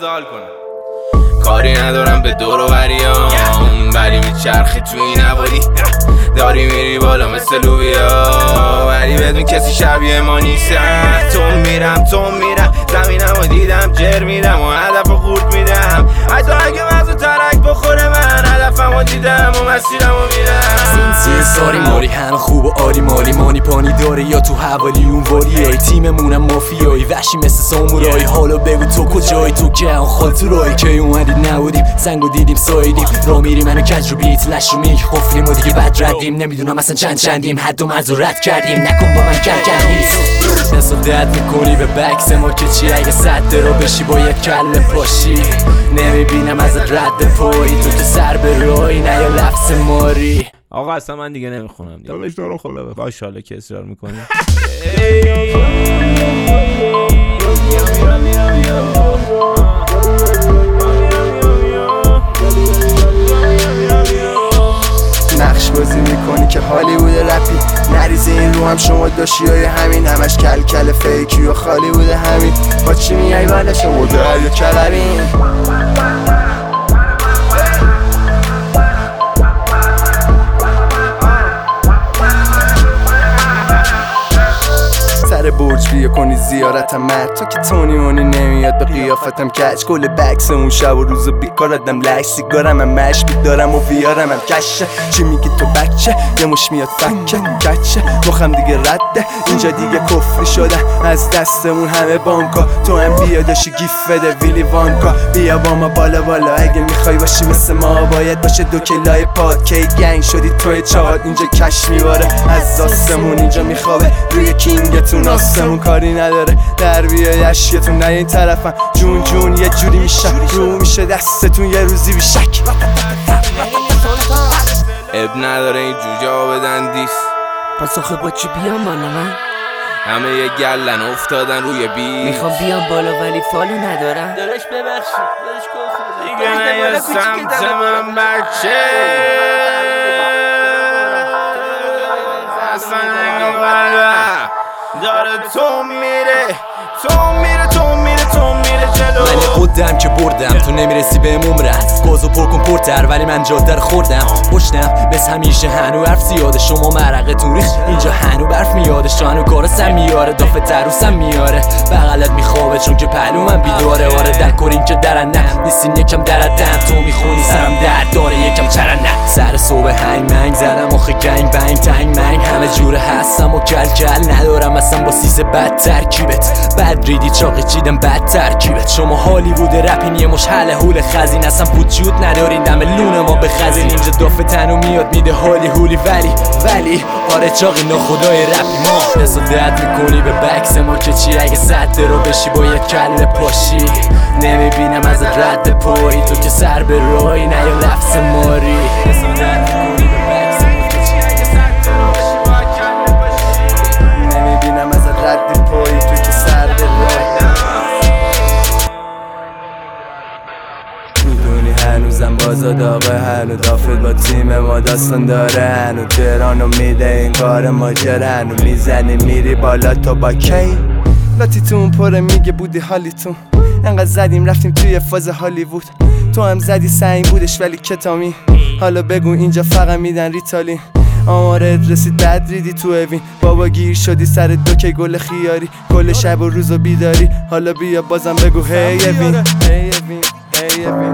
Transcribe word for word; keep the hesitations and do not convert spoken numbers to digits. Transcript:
سوال کنم. کاری ندارم به دور و بریام، ولی میچرخی تو این نواری، داری میری بالا مثل لوبیا، ولی بدون کسی شبیه ما نیست. تو میرم تو میرم زمینم و دیدم، جر میدم و هدف و خورد میدم، حتی اگه مغز ترک بخوره من هدفم و دیدم و مسیرم و میرم. سینسیه ساری ماری همه خوب و آری مالی مانی پانی داره یا تو حوالی اون واری، ای تیممونم مافیایی وحشی مثل سامورایی. حالا بگو تو کجایی، تو که اون خال تو رایی که اومدید نبودیم، زنگو دیدیم سایدیم را میری منو کج رو بیت لش رو میک قفلیم و دیگه بد ردیم، نمیدونم اصلا چند چندیم حد و مرز رو رد کردیم، نکن با من کرکر نیست. دست دد میکنی به بکس ما که چی اگه صد رو بشی باید کله پاشی، نمیبینم ازت رد پایی تو که سر به رایی نه یا لفظ ماری. آقا اصلا من دیگه نمیخونم دیگه، دلش دارم خلا بخ باشه حالا که اصرار میکنی. نقش بازی میکنی که هالیوود رپی، نریزه این رو هم شما داشتی های همین، همش کل کل فیکی و خالی بوده همین، با چی میای بالا شما دریا کلرین. سر برج بیا کنی زیارتم مرد، تو که تونی اونی نمیاد به قیافتم کج، کل بکس اون شب و روز بیکار آدم لش سیگارم هم مش بیدارم و بیارم هم کشه. چی میگی تو بچه یه مش میاد فکه کچه مخم دیگه رده اینجا دیگه کفری شدن از دستمون همه بانکا، تو هم بیا داشی گیف بده ویلی وانکا، بیا با ما بالا بالا اگه میخوای باشی مثل ما باید باشه دو کلای پاد، کی گنگ شدی توی چهاد اینجا کش میباره از آسمون، اینجا میخوابه روی کینگتون آسمون، کاری نداره در بیای عشقتون نه این طرفم جون جون یه جوری میشه رو میشه دستتون یه روزی بیشک. اب نداره این جوجه ها بدن دیست، پس آخه با چی بیام بالا من؟ همه یه گلن افتادن روی بی، میخوام بیام بالا ولی فالو ندارم. دارش ببخشید دارش کن خدا دیگه نیا سمت من بچه، اصلا نگاه بلده داره تو میره تو میره تو میره تو میره جلو، ولی خودم که بردم تو نمیرسی به عمرت، گازو پر کن پرتر ولی من جاده رو خوردم پشتم بس همیشه هنو حرف زیاده، شما مرقتون ریخ اینجا هنو برف میادش، هنو کارسم میاره دافه تروسم میاره، بغلت میخوابه چون که پهلو من بیداره، آره در کارین که درن نه نیستین یکم درتم، تو میخونی سرم درد داره یکم چرنه، سر صبح هنگ منگ زدم آخه گنگ بنگ تنگ منگ همه جوره هستم و کل کل ندارم اصلا با سیز بد ترکیبت، بد ریدی چاقی چیدم بد ترکیبت، شما هالیوود رپین یه مش حل هول خزین اصلا وجود ندارین دم لون ما به خزین، اینجا دافه تنو میاد میده هالی هولی ولی ولی آره چاقی ناخدای رپی ما، دست و دد میکنی به بکس ما که چی اگه صد رو بشی باید کله پاشی، نمیبینم ازت رد پایی تو که سر به رایی نه یا لفظ ماری، دست و دد میکنی به بکس ما که چی اگه صد رو بشی باید کله پاشی، نمیبینم ازت رد پایی تو که سر به رایی. میدونی هنوزم بازا داغه، هنو دافت با تیم ما داستان داره، هنو تهرانو میده این کار ماجر، هنو میزنی میری بالا تو با کی لاتیتون پره میگه بودی حالیتون، انقدر زدیم رفتیم توی فاز هالیوود، تو هم زدی سعیم بودش ولی کتامی، حالا بگو اینجا فقط میدن ریتالی، آمارت رسید بد ریدی تو اوین، بابا گیر شدی سر دو که گل خیاری، کل شب و روز و بیداری، حالا بیا بازم بگو هی اوین هی اوین هی اوین.